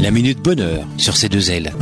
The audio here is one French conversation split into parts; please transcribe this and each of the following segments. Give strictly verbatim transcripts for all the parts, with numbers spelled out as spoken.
La minute bonheur sur ces deux ailes.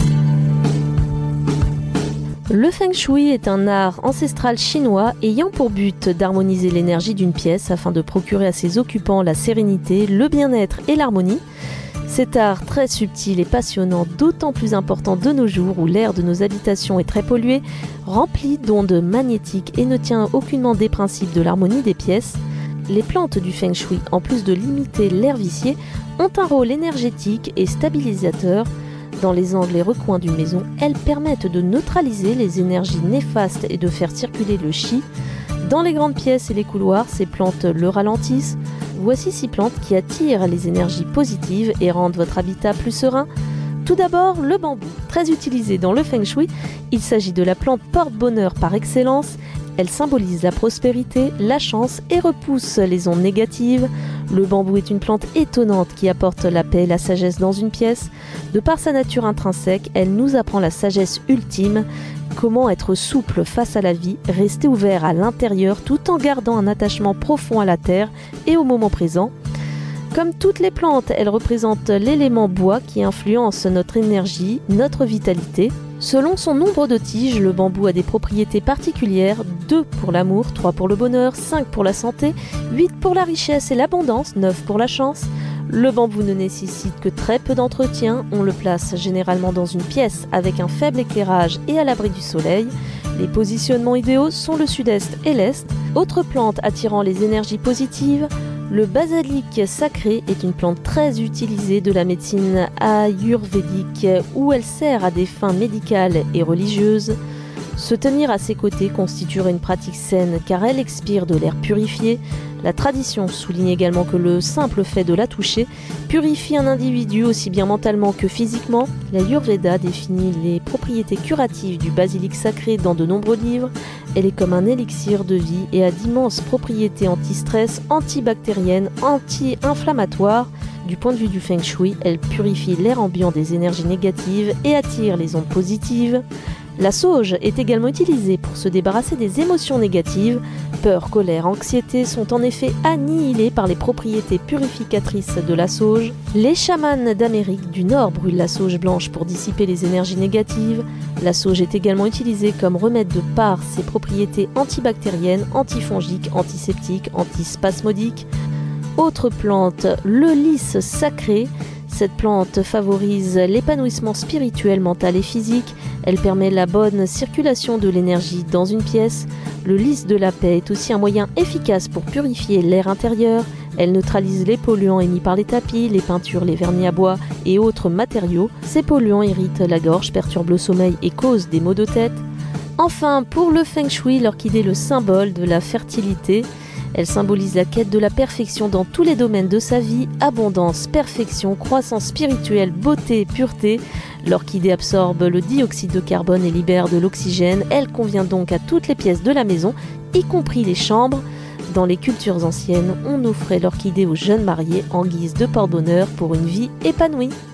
Le Feng Shui est un art ancestral chinois ayant pour but d'harmoniser l'énergie d'une pièce afin de procurer à ses occupants la sérénité, le bien-être et l'harmonie. Cet art très subtil et passionnant, d'autant plus important de nos jours où l'air de nos habitations est très pollué, rempli d'ondes magnétiques et ne tient aucunement des principes de l'harmonie des pièces. Les plantes du Feng Shui, en plus de limiter l'air vicié, ont un rôle énergétique et stabilisateur. Dans les angles et recoins d'une maison, elles permettent de neutraliser les énergies néfastes et de faire circuler le chi. Dans les grandes pièces et les couloirs, ces plantes le ralentissent. Voici six plantes qui attirent les énergies positives et rendent votre habitat plus serein. Tout d'abord, le bambou, très utilisé dans le Feng Shui. Il s'agit de la plante porte-bonheur par excellence. Elle symbolise la prospérité, la chance et repousse les ondes négatives. Le bambou est une plante étonnante qui apporte la paix et la sagesse dans une pièce. De par sa nature intrinsèque, elle nous apprend la sagesse ultime. Comment être souple face à la vie, rester ouvert à l'intérieur tout en gardant un attachement profond à la terre et au moment présent. Comme toutes les plantes, elle représente l'élément bois qui influence notre énergie, notre vitalité. Selon son nombre de tiges, le bambou a des propriétés particulières, deux pour l'amour, trois pour le bonheur, cinq pour la santé, huit pour la richesse et l'abondance, neuf pour la chance. Le bambou ne nécessite que très peu d'entretien, on le place généralement dans une pièce avec un faible éclairage et à l'abri du soleil. Les positionnements idéaux sont le sud-est et l'est. Autre plante attirant les énergies positives, le basilic sacré est une plante très utilisée de la médecine ayurvédique où elle sert à des fins médicales et religieuses. Se tenir à ses côtés constituerait une pratique saine car elle expire de l'air purifié. La tradition souligne également que le simple fait de la toucher purifie un individu aussi bien mentalement que physiquement. L'Ayurveda définit les propriétés curatives du basilic sacré dans de nombreux livres. Elle est comme un élixir de vie et a d'immenses propriétés anti-stress, antibactériennes, anti-inflammatoires. Du point de vue du Feng Shui, elle purifie l'air ambiant des énergies négatives et attire les ondes positives. La sauge est également utilisée pour se débarrasser des émotions négatives. Peur, colère, anxiété sont en effet annihilées par les propriétés purificatrices de la sauge. Les chamans d'Amérique du Nord brûlent la sauge blanche pour dissiper les énergies négatives. La sauge est également utilisée comme remède de par ses propriétés antibactériennes, antifongiques, antiseptiques, antispasmodiques. Autre plante, le lys sacré. Cette plante favorise l'épanouissement spirituel, mental et physique. Elle permet la bonne circulation de l'énergie dans une pièce. Le lys de la paix est aussi un moyen efficace pour purifier l'air intérieur. Elle neutralise les polluants émis par les tapis, les peintures, les vernis à bois et autres matériaux. Ces polluants irritent la gorge, perturbent le sommeil et causent des maux de tête. Enfin, pour le Feng Shui, l'orchidée est le symbole de la fertilité. Elle symbolise la quête de la perfection dans tous les domaines de sa vie, abondance, perfection, croissance spirituelle, beauté, pureté. L'orchidée absorbe le dioxyde de carbone et libère de l'oxygène. Elle convient donc à toutes les pièces de la maison, y compris les chambres. Dans les cultures anciennes, on offrait l'orchidée aux jeunes mariés en guise de porte-bonheur pour une vie épanouie.